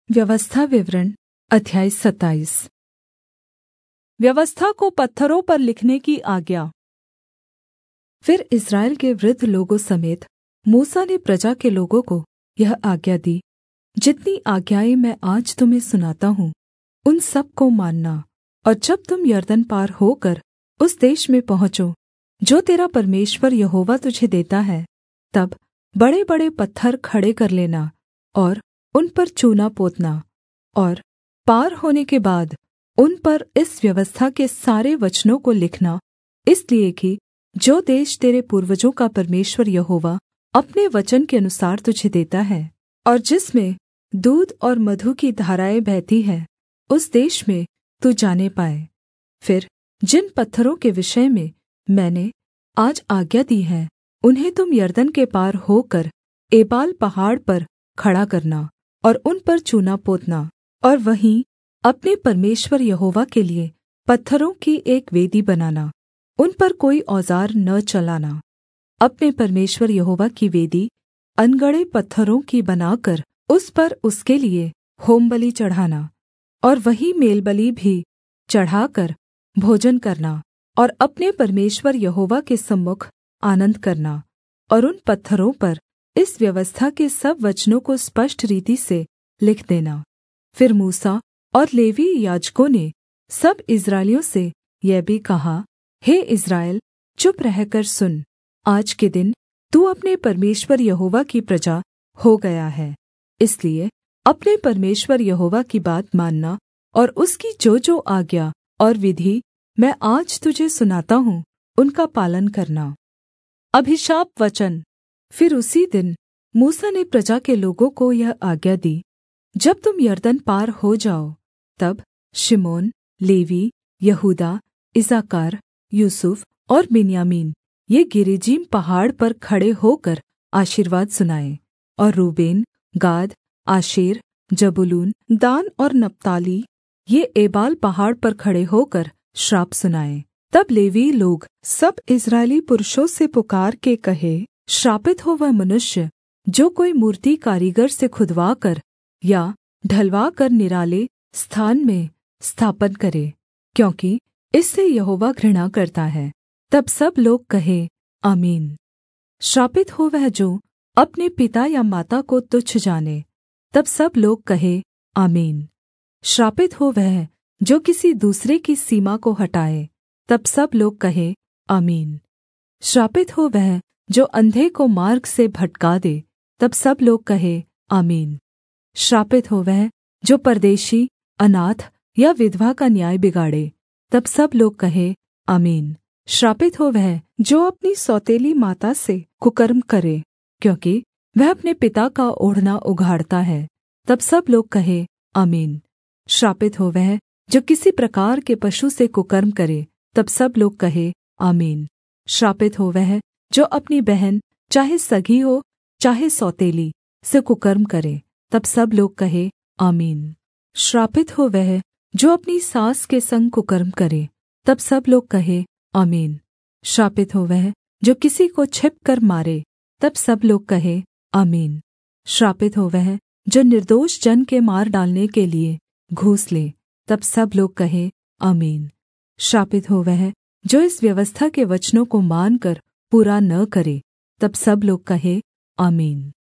व्यवस्था विवरण अध्याय 27। व्यवस्था को पत्थरों पर लिखने की आज्ञा। फिर इस्राएल के वृद्ध लोगों समेत मूसा ने प्रजा के लोगों को यह आज्ञा दी, जितनी आज्ञाएँ मैं आज तुम्हें सुनाता हूँ उन सब को मानना। और जब तुम यरदन पार होकर उस देश में पहुँचो जो तेरा परमेश्वर यहोवा तुझे देता है, तब बड़ेबड़े पत्थर खड़े कर लेना और उन पर चूना पोतना, और पार होने के बाद उन पर इस व्यवस्था के सारे वचनों को लिखना, इसलिए कि जो देश तेरे पूर्वजों का परमेश्वर यहोवा अपने वचन के अनुसार तुझे देता है, और जिसमें दूध और मधु की धाराएँ बहती हैं, उस देश में तू जाने पाए। फिर जिन पत्थरों के विषय में मैंने आज आज्ञा दी है, उन्हें तुम यरदन के पार होकर एबाल पहाड़ पर खड़ा करना और उन पर चूना पोतना, और वहीं अपने परमेश्वर यहोवा के लिए पत्थरों की एक वेदी बनाना। उन पर कोई औज़ार न चलाना। अपने परमेश्वर यहोवा की वेदी अनगढ़े पत्थरों की बनाकर उस पर उसके लिए होमबलि चढ़ाना, और वहीं मेलबलि भी चढ़ाकर भोजन करना, और अपने परमेश्वर यहोवा के सम्मुख आनन्द करना। और उन पत्थरों पर इस व्यवस्था के सब वचनों को स्पष्ट रीति से लिख देना। फिर मूसा और लेवीय याजकों ने सब इस्राएलियों से यह भी कहा, हे इस्राएल, चुप रहकर सुन। आज के दिन तू अपने परमेश्वर यहोवा की प्रजा हो गया है, इसलिए अपने परमेश्वर यहोवा की बात मानना और उसकी जो आज्ञा और विधि मैं आज तुझे सुनाता हूँ उनका पालन करना। अभिशाप वचन। फिर उसी दिन मूसा ने प्रजा के लोगों को यह आज्ञा दी, जब तुम यरदन पार हो जाओ, तब शिमोन, लेवी, यहूदा, इस्साकार, यूसुफ और बिन्यामीन ये गिरिज्जीम पहाड़ पर खड़े होकर आशीर्वाद सुनाएँ, और रूबेन, गाद, आशेर, जबूलून, दान और नप्ताली ये एबाल पहाड़ पर खड़े होकर श्राप सुनाएँ। तब लेवीय लोग सब इस्राएली पुरुषों से पुकार के कहे, श्रापित हो वह मनुष्य जो कोई मूर्ति कारीगर से खुदवाकर या ढलवा कर निराले स्थान में स्थापन करे, क्योंकि इससे यहोवा घृणा करता है। तब सब लोग कहे, आमीन। श्रापित हो वह जो अपने पिता या माता को तुच्छ जाने। तब सब लोग कहे, आमीन। श्रापित हो वह जो किसी दूसरे की सीमा को हटाए। तब सब लोग कहे, आमीन। श्रापित हो वह जो अंधे को मार्ग से भटका दे। तब सब लोग कहे, आमीन। श्रापित हो वह जो परदेशी, अनाथ या विधवा का न्याय बिगाड़े। तब सब लोग कहे, आमीन। श्रापित हो वह जो अपनी सौतेली माता से कुकर्म करे, क्योंकि वह अपने पिता का ओढ़ना उघाड़ता है। तब सब लोग कहे, आमीन। श्रापित हो वह जो किसी प्रकार के पशु से कुकर्म करे। तब सब लोग कहे, आमीन। श्रापित हो वह जो अपनी बहन, चाहे सगी हो चाहे सौतेली, से कुकर्म करे। तब सब लोग कहे, आमीन। श्रापित हो वह जो अपनी सास के संग कुकर्म करे। तब सब लोग कहे, आमीन। श्रापित हो वह जो किसी को छिपकर मारे। तब सब लोग कहे, आमीन। श्रापित हो वह जो निर्दोष जन के मार डालने के लिए घूस ले। तब सब लोग कहे, आमीन। श्रापित हो वह जो इस व्यवस्था के वचनों को मानकर पूरा न करे। तब सब लोग कहे, आमीन।